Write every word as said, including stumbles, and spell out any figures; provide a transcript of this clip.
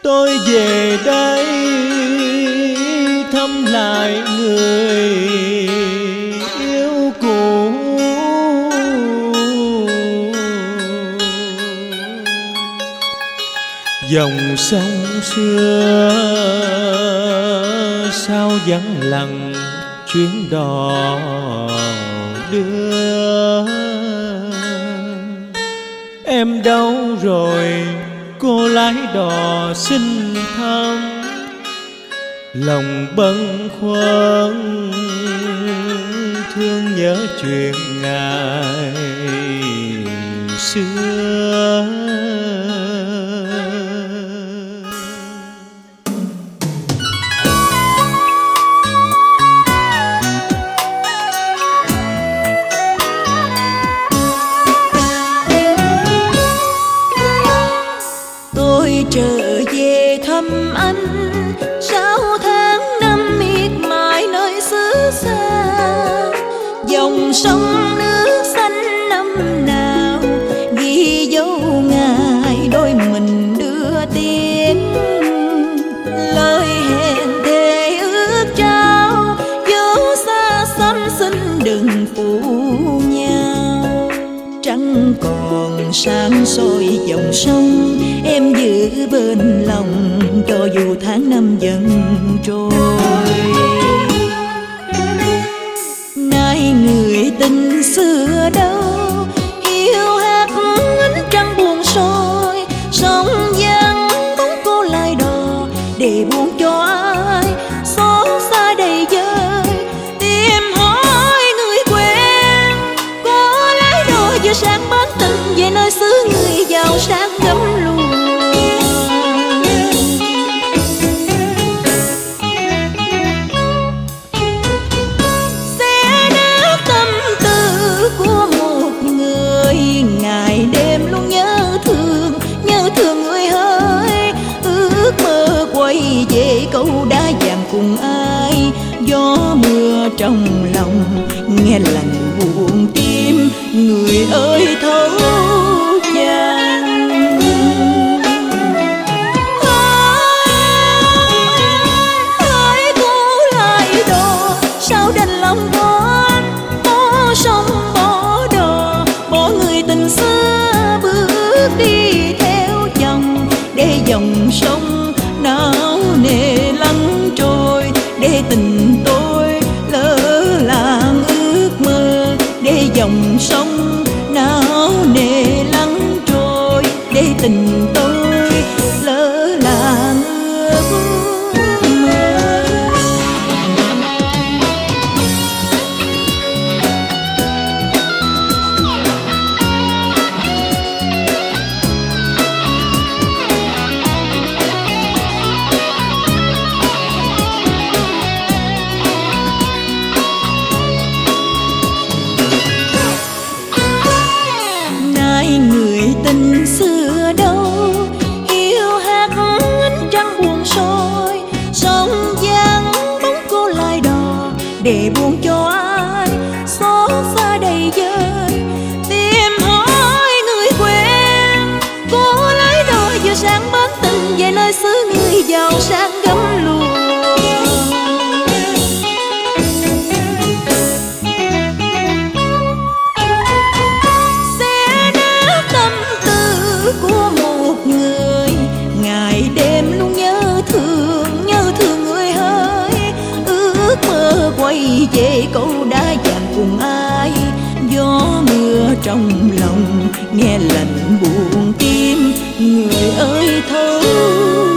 tôi về đây thăm lại người yêu cũ. Dòng sông xưa sao vắng lặng chuyến đò đưa. Em đâu rồi cô lái đò xinh thăm, lòng bâng khuâng thương nhớ chuyện ngày xưa. Trở về thăm anh sau tháng năm miệt mài nơi xứ xa. Dòng sông nước xanh năm nào ghi dấu ngày đôi mình đưa tiếng. Lời hẹn thề ước trao dấu xa xăm xin đừng phụ nhau. Trăng còn sáng soi dòng sông em giữ bên lòng cho dù tháng năm dần trôi. Nay người tình xưa đâu hiu hắt ánh trăng buồn soi. Sông vắng bóng cô lai đò để buông cho ai xót xa đầy vơi. Tìm hỏi người quen cô lái đò vừa sáng bến tình về nơi xứ người giàu sang gấm lụa. Ngày đêm luôn nhớ thương, nhớ thương người hỡi. Ước mơ quay về câu đá vàng cùng ai. Gió mưa trong lòng nghe lạnh buồn tim. Người ơi thấu vàng hỡi cô lại đò sao đành lòng con bỏ sông bỏ đò. Bỏ người tình xưa bước đi theo dòng để dòng sông não nề lắng trôi. Để tình tôi lỡ làng ước mơ để dòng sông não nề lắng trôi. Để tình tôi lỡ làng ước mơ. Người tình xưa đâu hiu hắt ánh trăng buồn soi. Sông vắng bóng cô lai đò để buông cho ai xót xa đầy vơi. Tìm hỏi người quen cô lái đò vừa sáng bến tình về nơi xứ người giàu sang gấm lụa. Của một người ngày đêm luôn nhớ thương, nhớ thương người hỡi. Ước mơ quay về câu đá vàng cùng ai. Gió mưa trong lòng nghe lạnh buồn tim. Người ơi thấu